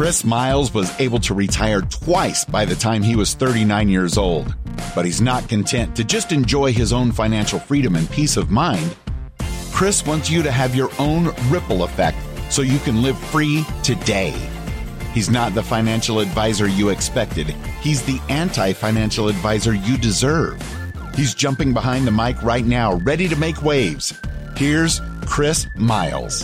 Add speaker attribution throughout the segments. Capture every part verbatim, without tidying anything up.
Speaker 1: Chris Miles was able to retire twice by the time he was thirty-nine years old, but he's not content to just enjoy his own financial freedom and peace of mind. Chris wants you to have your own ripple effect so you can live free today. He's not the financial advisor you expected. He's the anti-financial advisor you deserve. He's jumping behind the mic right now, ready to make waves. Here's Chris Miles.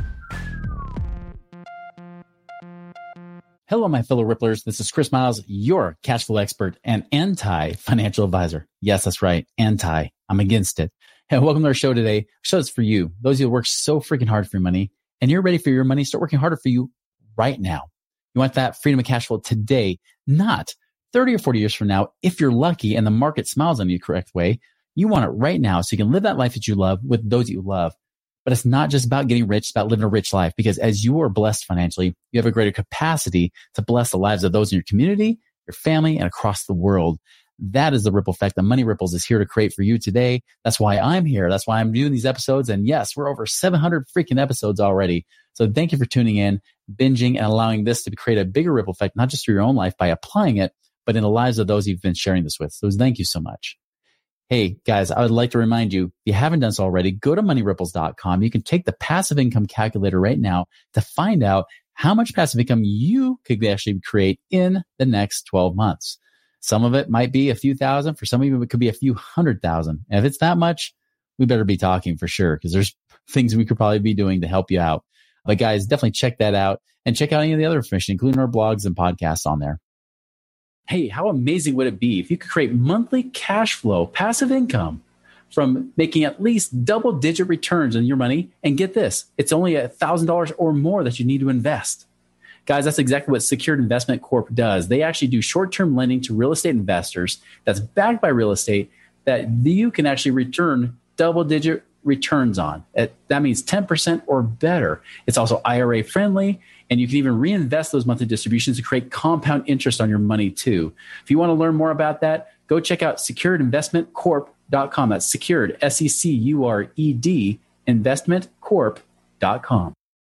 Speaker 2: Hello, my fellow Ripplers. This is Chris Miles, your cash flow expert and anti-financial advisor. Yes, that's right. Anti. I'm against it. Hey, welcome to our show today. Our show is for you. Those of you who work so freaking hard for your money and you're ready for your money, start working harder for you right now. You want that freedom of cash flow today, not thirty or forty years from now. If you're lucky and the market smiles on you the correct way, you want it right now so you can live that life that you love with those that you love. But it's not just about getting rich, it's about living a rich life, because as you are blessed financially, you have a greater capacity to bless the lives of those in your community, your family, and across the world. That is the ripple effect that Money Ripples is here to create for you today. That's why I'm here. That's why I'm doing these episodes. And yes, we're over seven hundred freaking episodes already. So thank you for tuning in, binging, and allowing this to create a bigger ripple effect, not just through your own life by applying it, but in the lives of those you've been sharing this with. So thank you so much. Hey, guys, I would like to remind you, if you haven't done so already, go to money ripples dot com. You can take the passive income calculator right now to find out how much passive income you could actually create in the next twelve months. Some of it might be a few thousand. For some of you, it could be a few hundred thousand. And if it's that much, we better be talking for sure, because there's things we could probably be doing to help you out. But guys, definitely check that out and check out any of the other information, including our blogs and podcasts on there. Hey, how amazing would it be if you could create monthly cash flow, passive income from making at least double digit returns on your money? And get this, it's only one thousand dollars or more that you need to invest. Guys, that's exactly what Secured Investment Corp does. They actually do short-term lending to real estate investors that's backed by real estate that you can actually return double-digit returns on. That means ten percent or better. It's also I R A friendly, and you can even reinvest those monthly distributions to create compound interest on your money too. If you want to learn more about that, go check out secured investment corp dot com. That's secured, S E C U R E D, investment corp dot com.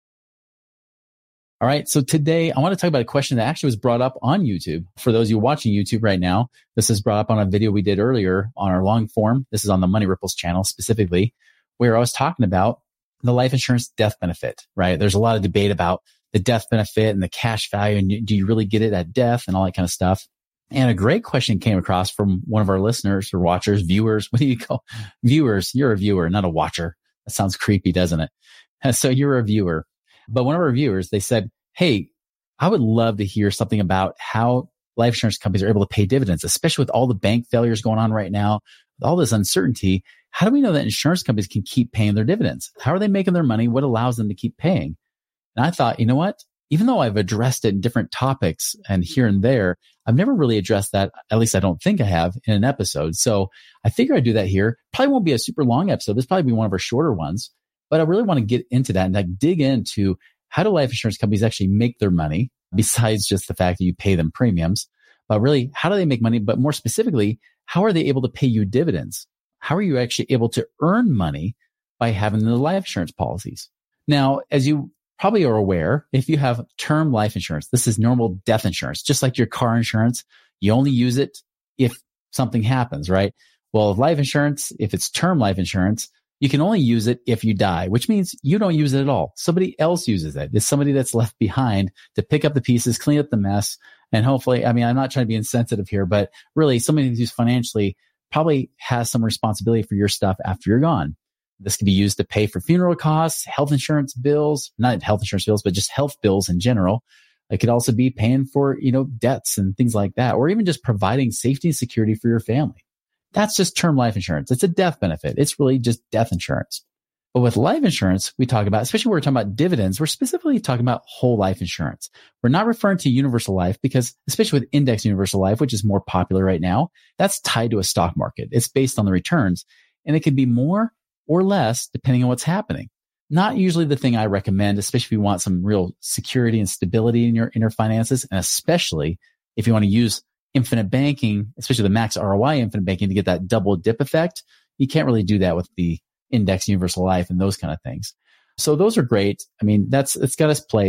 Speaker 2: All right. So today I want to talk about a question that actually was brought up on YouTube. For those of you watching YouTube right now, this is brought up on a video we did earlier on our long form. This is on the Money Ripples channel specifically, where I was talking about the life insurance death benefit, right? There's a lot of debate about the death benefit and the cash value. And do you really get it at death and all that kind of stuff? And a great question came across from one of our listeners or watchers, viewers. What do you call viewers? You're a viewer, not a watcher. That sounds creepy, doesn't it? So you're a viewer. But one of our viewers, they said, hey, I would love to hear something about how life insurance companies are able to pay dividends, especially with all the bank failures going on right now, with all this uncertainty. How do we know that insurance companies can keep paying their dividends? How are they making their money? What allows them to keep paying? And I thought, you know what? Even though I've addressed it in different topics and here and there, I've never really addressed that. At least I don't think I have in an episode. So I figure I'd do that here. Probably won't be a super long episode. This probably be one of our shorter ones, but I really want to get into that and like dig into how do life insurance companies actually make their money besides just the fact that you pay them premiums, but really how do they make money? But more specifically, how are they able to pay you dividends? How are you actually able to earn money by having the life insurance policies? Now, as you probably are aware, if you have term life insurance, this is normal death insurance, just like your car insurance. You only use it if something happens, right? Well, life insurance, if it's term life insurance, you can only use it if you die, which means you don't use it at all. Somebody else uses it. It's somebody that's left behind to pick up the pieces, clean up the mess. And hopefully, I mean, I'm not trying to be insensitive here, but really somebody who's financially probably has some responsibility for your stuff after you're gone. This can be used to pay for funeral costs, health insurance bills, not health insurance bills, but just health bills in general. It could also be paying for, you know, debts and things like that, or even just providing safety and security for your family. That's just term life insurance. It's a death benefit. It's really just death insurance. But with life insurance, we talk about, especially when we're talking about dividends, we're specifically talking about whole life insurance. We're not referring to universal life because, especially with index universal life, which is more popular right now, that's tied to a stock market. It's based on the returns, and it can be more or less depending on what's happening. Not usually the thing I recommend, especially if you want some real security and stability in your, in your finances, and especially if you want to use infinite banking, especially the max R O I infinite banking to get that double dip effect. You can't really do that with the index universal life and those kind of things. So those are great. I mean, that's, it's got its place,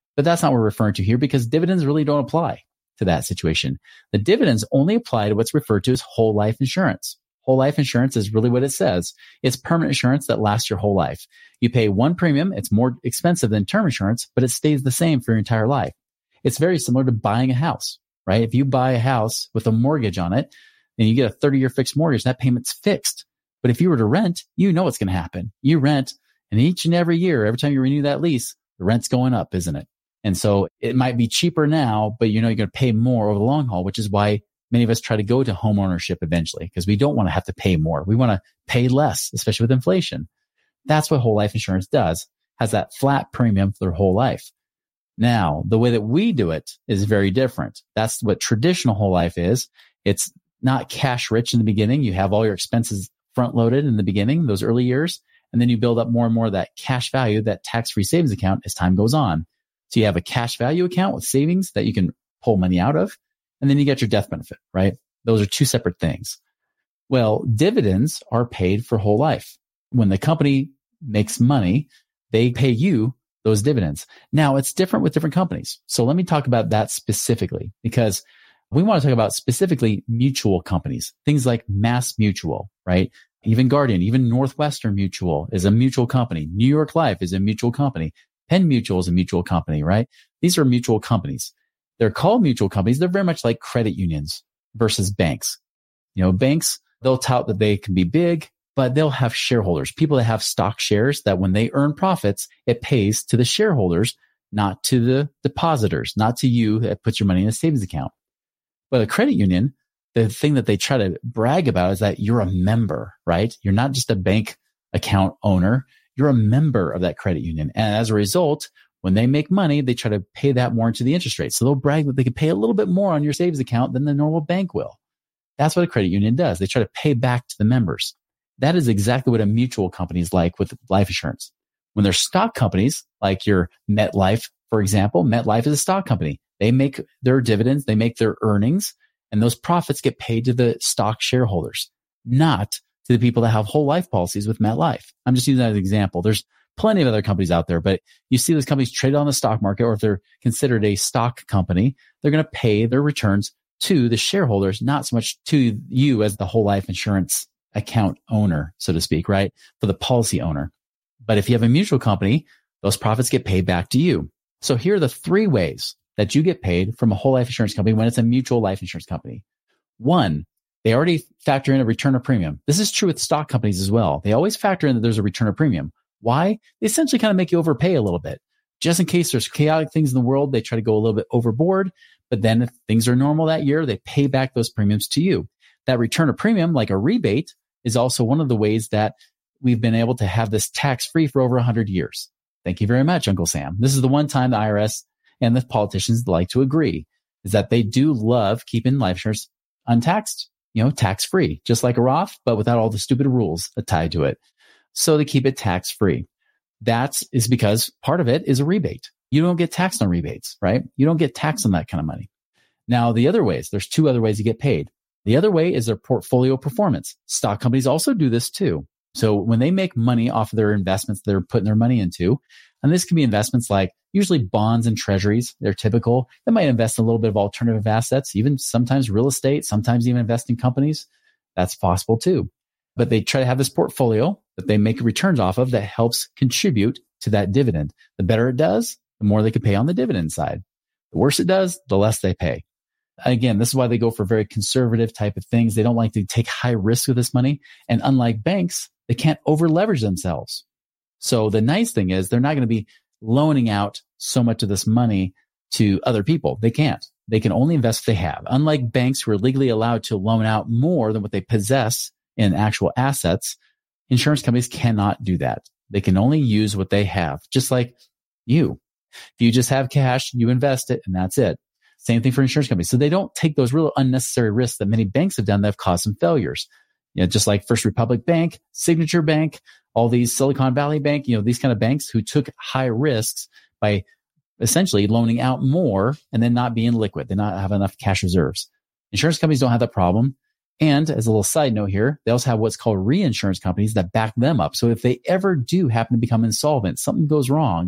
Speaker 2: But that's not what we're referring to here because dividends really don't apply to that situation. The dividends only apply to what's referred to as whole life insurance. Whole life insurance is really what it says. It's permanent insurance that lasts your whole life. You pay one premium. It's more expensive than term insurance, but it stays the same for your entire life. It's very similar to buying a house, right? If you buy a house with a mortgage on it and you get a thirty year fixed mortgage, that payment's fixed. But if you were to rent, you know what's going to happen. You rent, and each and every year, every time you renew that lease, the rent's going up, isn't it? And so it might be cheaper now, but you know you're going to pay more over the long haul, which is why many of us try to go to home ownership eventually, because we don't want to have to pay more. We want to pay less, especially with inflation. That's what whole life insurance does, has that flat premium for their whole life. Now, the way that we do it is very different. That's what traditional whole life is. It's not cash rich in the beginning. You have all your expenses front loaded in the beginning, those early years, and then you build up more and more of that cash value, that tax-free savings account as time goes on. So you have a cash value account with savings that you can pull money out of, and then you get your death benefit, right? Those are two separate things. Well, dividends are paid for whole life. When the company makes money, they pay you those dividends. Now, it's different with different companies. So let me talk about that specifically, because we want to talk about specifically mutual companies, things like Mass Mutual, right? Even Guardian, even Northwestern Mutual is a mutual company. New York Life is a mutual company. Penn Mutual is a mutual company, right? These are mutual companies. They're called mutual companies. They're very much like credit unions versus banks. You know, banks, they'll tout that they can be big, but they'll have shareholders, people that have stock shares that when they earn profits, it pays to the shareholders, not to the depositors, not to you that puts your money in a savings account. But a credit union, the thing that they try to brag about is that you're a member, right? You're not just a bank account owner. You're a member of that credit union. And as a result, when they make money, they try to pay that more into the interest rate. So they'll brag that they can pay a little bit more on your savings account than the normal bank will. That's what a credit union does. They try to pay back to the members. That is exactly what a mutual company is like with life insurance. When they're stock companies, like your MetLife, for example, MetLife is a stock company. They make their dividends, they make their earnings, and those profits get paid to the stock shareholders, not to the people that have whole life policies with MetLife. I'm just using that as an example. There's plenty of other companies out there, but you see those companies traded on the stock market, or if they're considered a stock company, they're going to pay their returns to the shareholders, not so much to you as the whole life insurance account owner, so to speak, right? For the policy owner. But if you have a mutual company, those profits get paid back to you. So here are the three ways that you get paid from a whole life insurance company when it's a mutual life insurance company. One, they already factor in a return of premium. This is true with stock companies as well. They always factor in that there's a return of premium. Why? They essentially kind of make you overpay a little bit. Just in case there's chaotic things in the world, they try to go a little bit overboard. But then if things are normal that year, they pay back those premiums to you. That return of premium, like a rebate, is also one of the ways that we've been able to have this tax-free for over one hundred years. Thank you very much, Uncle Sam. This is the one time the I R S and the politicians like to agree, is that they do love keeping life insurance untaxed, you know, tax-free, just like a Roth, but without all the stupid rules tied to it. So they keep it tax-free. That is because part of it is a rebate. You don't get taxed on rebates, right? You don't get taxed on that kind of money. Now, the other ways, there's two other ways you get paid. The other way is their portfolio performance. Stock companies also do this too. So when they make money off of their investments they're putting their money into, and this can be investments like usually bonds and treasuries, they're typical. They might invest in a little bit of alternative assets, even sometimes real estate, sometimes even invest in companies. That's possible too. But they try to have this portfolio that they make returns off of that helps contribute to that dividend. The better it does, the more they can pay on the dividend side. The worse it does, the less they pay. Again, this is why they go for very conservative type of things. They don't like to take high risk with this money. And unlike banks, they can't over leverage themselves. So the nice thing is they're not going to be loaning out so much of this money to other people. They can't. They can only invest what they have. Unlike banks who are legally allowed to loan out more than what they possess in actual assets, insurance companies cannot do that. They can only use what they have, just like you. If you just have cash, you invest it and that's it. Same thing for insurance companies. So they don't take those real unnecessary risks that many banks have done that have caused some failures. You know, just like First Republic Bank, Signature Bank, all these Silicon Valley Bank, you know, these kind of banks who took high risks by essentially loaning out more and then not being liquid. They not have enough cash reserves. Insurance companies don't have that problem. And as a little side note here, they also have what's called reinsurance companies that back them up. So if they ever do happen to become insolvent, something goes wrong,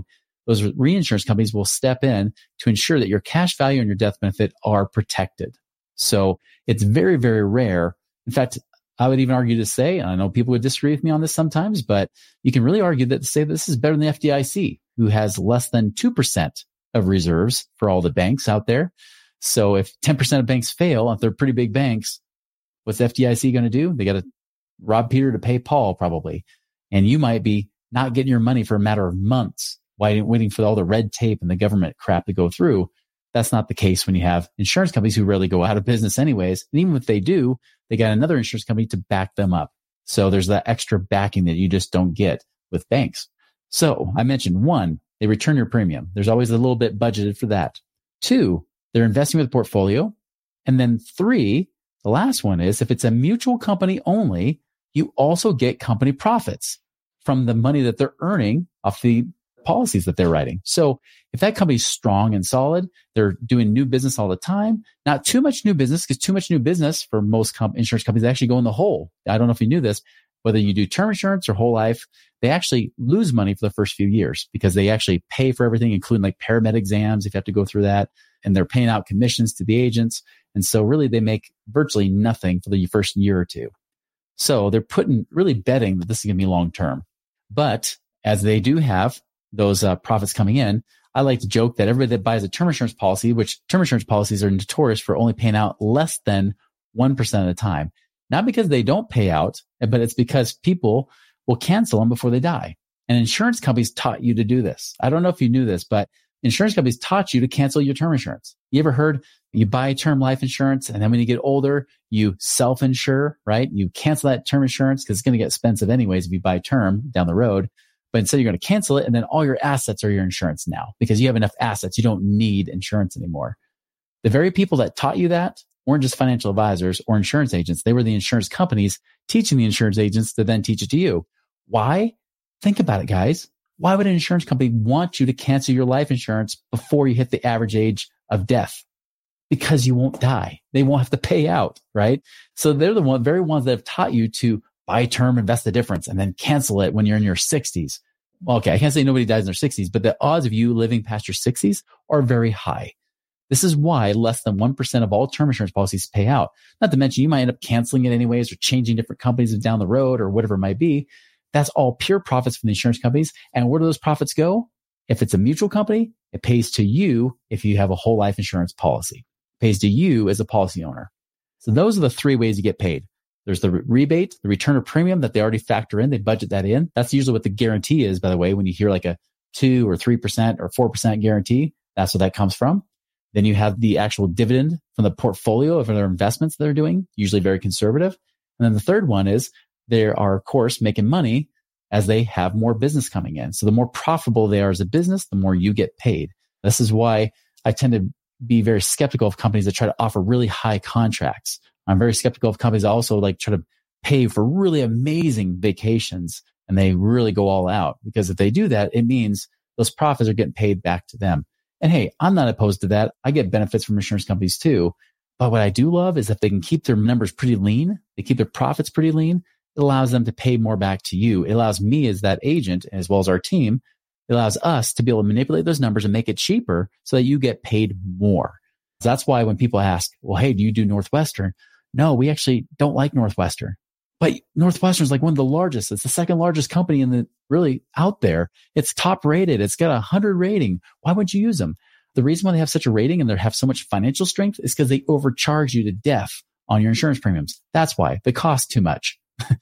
Speaker 2: those reinsurance companies will step in to ensure that your cash value and your death benefit are protected. So it's very, very rare. In fact, I would even argue to say, and I know people would disagree with me on this sometimes, but you can really argue that to say this is better than the F D I C, who has less than two percent of reserves for all the banks out there. So if ten percent of banks fail, if they're pretty big banks, what's the F D I C going to do? They got to rob Peter to pay Paul probably. And you might be not getting your money for a matter of months, waiting for all the red tape and the government crap to go through. That's not the case when you have insurance companies who rarely go out of business anyways. And even if they do, they got another insurance company to back them up. So there's that extra backing that you just don't get with banks. So I mentioned one, they return your premium. There's always a little bit budgeted for that. Two, they're investing with a portfolio. And then three, the last one is if it's a mutual company only, you also get company profits from the money that they're earning off the policies that they're writing. So if that company's strong and solid, they're doing new business all the time, not too much new business, because too much new business for most com- insurance companies actually go in the hole. I don't know if you knew this, whether you do term insurance or whole life, they actually lose money for the first few years because they actually pay for everything, including like paramed exams if you have to go through that. And they're paying out commissions to the agents. And so really they make virtually nothing for the first year or two. So they're putting, really betting that this is going to be long term. But as they do have those uh, profits coming in, I like to joke that everybody that buys a term insurance policy, which term insurance policies are notorious for only paying out less than one percent of the time. Not because they don't pay out, but it's because people will cancel them before they die. And insurance companies taught you to do this. I don't know if you knew this, but insurance companies taught you to cancel your term insurance. You ever heard you buy term life insurance and then when you get older, you self-insure, right? You cancel that term insurance because it's going to get expensive anyways if you buy term down the road. But instead you're going to cancel it and then all your assets are your insurance now because you have enough assets. You don't need insurance anymore. The very people that taught you that weren't just financial advisors or insurance agents. They were the insurance companies teaching the insurance agents to then teach it to you. Why? Think about it, guys. Why would an insurance company want you to cancel your life insurance before you hit the average age of death? Because you won't die. They won't have to pay out, right? So they're the one, very ones that have taught you to buy term, invest the difference, and then cancel it when you're in your sixties. Well, okay, I can't say nobody dies in their sixties, but the odds of you living past your sixties are very high. This is why less than one percent of all term insurance policies pay out. Not to mention you might end up canceling it anyways or changing different companies down the road or whatever it might be. That's all pure profits from the insurance companies. And where do those profits go? If it's a mutual company, it pays to you if you have a whole life insurance policy. It pays to you as a policy owner. So those are the three ways you get paid. There's the re- rebate, the return of premium that they already factor in. They budget that in. That's usually what the guarantee is, by the way. When you hear like a two or three percent or four percent guarantee, that's where that comes from. Then you have the actual dividend from the portfolio of their investments they're doing, usually very conservative. And then the third one is they are, of course, making money as they have more business coming in. So the more profitable they are as a business, the more you get paid. This is why I tend to be very skeptical of companies that try to offer really high contracts. I'm very skeptical of companies that also like try to pay for really amazing vacations and they really go all out, because if they do that, it means those profits are getting paid back to them. And hey, I'm not opposed to that. I get benefits from insurance companies too. But what I do love is if they can keep their numbers pretty lean, they keep their profits pretty lean, it allows them to pay more back to you. It allows me as that agent, as well as our team, it allows us to be able to manipulate those numbers and make it cheaper so that you get paid more. So that's why when people ask, well, hey, do you do Northwestern? No, we actually don't like Northwestern. But Northwestern is like one of the largest. It's the second largest company in the really out there. It's top rated. It's got a hundred rating. Why would you use them? The reason why they have such a rating and they have so much financial strength is because they overcharge you to death on your insurance premiums. That's why they cost too much.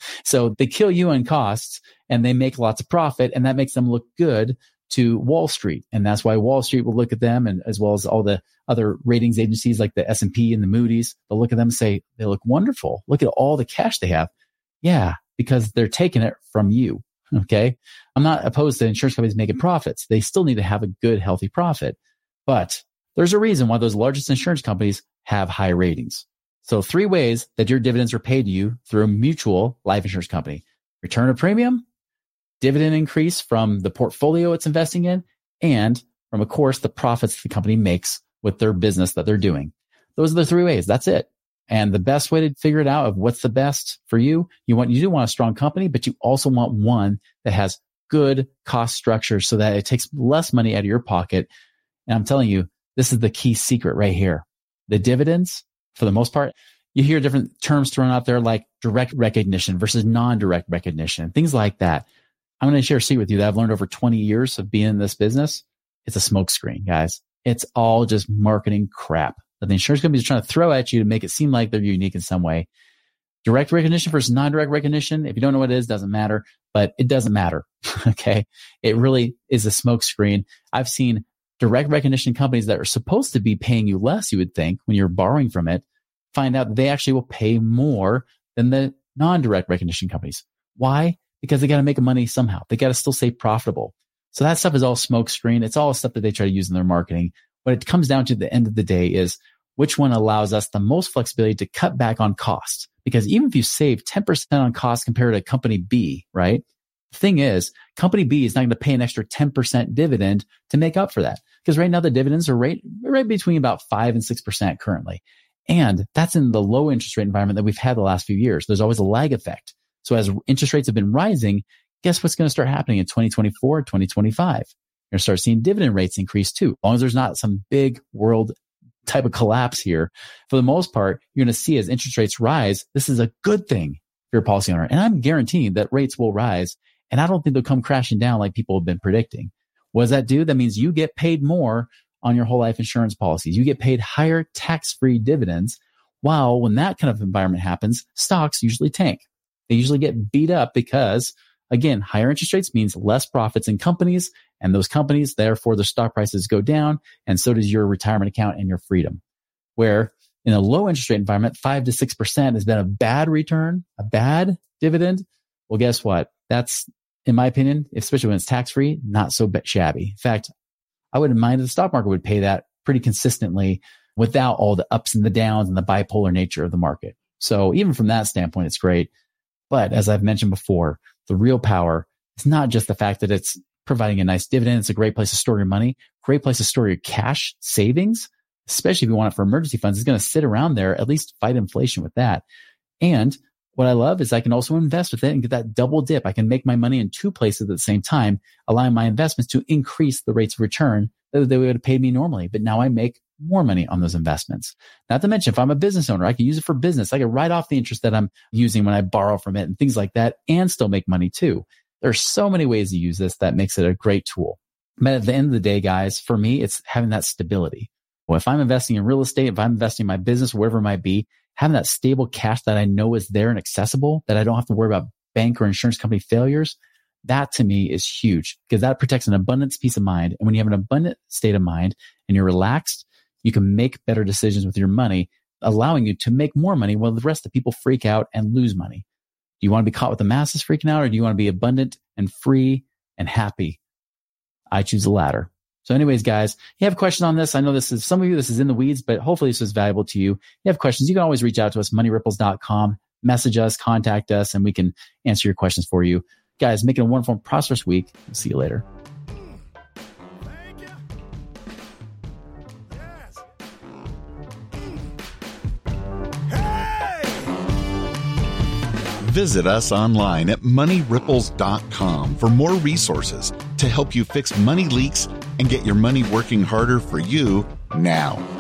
Speaker 2: So they kill you in costs and they make lots of profit, and that makes them look good to Wall Street. And that's why Wall Street will look at them, and as well as all the other ratings agencies like the S and P and the Moody's, they'll look at them and say, they look wonderful. Look at all the cash they have. Yeah, because they're taking it from you. Okay. I'm not opposed to insurance companies making profits. They still need to have a good, healthy profit. But there's a reason why those largest insurance companies have high ratings. So three ways that your dividends are paid to you through a mutual life insurance company: return of premium, dividend increase from the portfolio it's investing in, and from, of course, the profits the company makes with their business that they're doing. Those are the three ways. That's it. And the best way to figure it out of what's the best for you, you want, you do want a strong company, but you also want one that has good cost structure so that it takes less money out of your pocket. And I'm telling you, this is the key secret right here. The dividends, for the most part, you hear different terms thrown out there like direct recognition versus non-direct recognition, things like that. I'm going to share a secret with you that I've learned over twenty years of being in this business. It's a smokescreen, guys. It's all just marketing crap that the insurance companies are trying to throw at you to make it seem like they're unique in some way. Direct recognition versus non-direct recognition. If you don't know what it is, doesn't matter, but it doesn't matter. Okay. It really is a smokescreen. I've seen direct recognition companies that are supposed to be paying you less, you would think, when you're borrowing from it, find out that they actually will pay more than the non-direct recognition companies. Why? Because they got to make money somehow. They got to still stay profitable. So that stuff is all smokescreen. It's all stuff that they try to use in their marketing. What it comes down to at the end of the day is which one allows us the most flexibility to cut back on costs. Because even if you save ten percent on costs compared to company B, right? The thing is, company B is not going to pay an extra ten percent dividend to make up for that. Because right now the dividends are right, right between about five and six percent currently. And that's in the low interest rate environment that we've had the last few years. There's always a lag effect. So as interest rates have been rising, guess what's going to start happening in twenty twenty-four, twenty twenty-five? You're going to start seeing dividend rates increase too. As long as there's not some big world type of collapse here, for the most part, you're going to see as interest rates rise, this is a good thing for your policy owner. And I'm guaranteeing that rates will rise. And I don't think they'll come crashing down like people have been predicting. What does that do? That means you get paid more on your whole life insurance policies. You get paid higher tax-free dividends. While when that kind of environment happens, stocks usually tank. They usually get beat up because, again, higher interest rates means less profits in companies, and those companies, therefore, the stock prices go down, and so does your retirement account and your freedom. Where in a low interest rate environment, five to six percent has been a bad return, a bad dividend. Well, guess what? That's, in my opinion, especially when it's tax-free, not so shabby. In fact, I wouldn't mind if the stock market would pay that pretty consistently without all the ups and the downs and the bipolar nature of the market. So even from that standpoint, it's great. But as I've mentioned before, the real power is not just the fact that it's providing a nice dividend. It's a great place to store your money, great place to store your cash savings, especially if you want it for emergency funds. It's going to sit around there, at least fight inflation with that. And what I love is I can also invest with it and get that double dip. I can make my money in two places at the same time, allowing my investments to increase the rates of return that they would have paid me normally. But now I make more money on those investments. Not to mention, if I'm a business owner, I can use it for business. I can write off the interest that I'm using when I borrow from it and things like that and still make money too. There's so many ways to use this that makes it a great tool. But at the end of the day, guys, for me, it's having that stability. Well, if I'm investing in real estate, if I'm investing in my business, wherever it might be, having that stable cash that I know is there and accessible, that I don't have to worry about bank or insurance company failures, that to me is huge because that protects an abundance peace of mind. And when you have an abundant state of mind and you're relaxed, you can make better decisions with your money, allowing you to make more money while the rest of the people freak out and lose money. Do you want to be caught with the masses freaking out, or do you want to be abundant and free and happy? I choose the latter. So anyways, guys, you have a question on this. I know this is, some of you, this is in the weeds, but hopefully this was valuable to you. You have questions, you can always reach out to us, money ripples dot com, message us, contact us, and we can answer your questions for you. Guys, make it a wonderful and prosperous week. We'll see you later.
Speaker 1: Visit us online at money ripples dot com for more resources to help you fix money leaks and get your money working harder for you now.